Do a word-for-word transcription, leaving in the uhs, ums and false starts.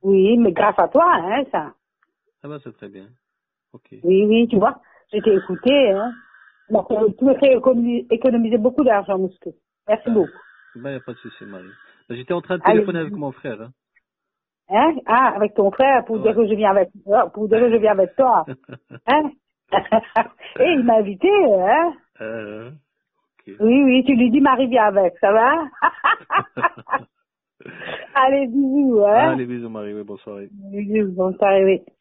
Oui, mais grâce à toi, hein, ça. Ah bah, c'est très bien. Ok. Oui, oui, tu vois. Je t'ai écouté, hein. Donc, euh, tu me fais économiser, économiser beaucoup d'argent, Mousquet. Merci Ah, beaucoup. bah, y a pas de souci, Marie. Bah, j'étais en train de Allez. téléphoner avec mon frère, hein. Hein? Ah, avec ton frère, pour dire Ouais. que je viens avec toi, pour dire que je viens avec toi. Hein? Et il m'a invité, hein? euh, ok. Oui, oui, tu lui dis Marie vient avec, ça va? Allez, bisous, hein? Allez, bisous, Marie. Oui, bonne soirée. Bisous, bonne soirée, oui.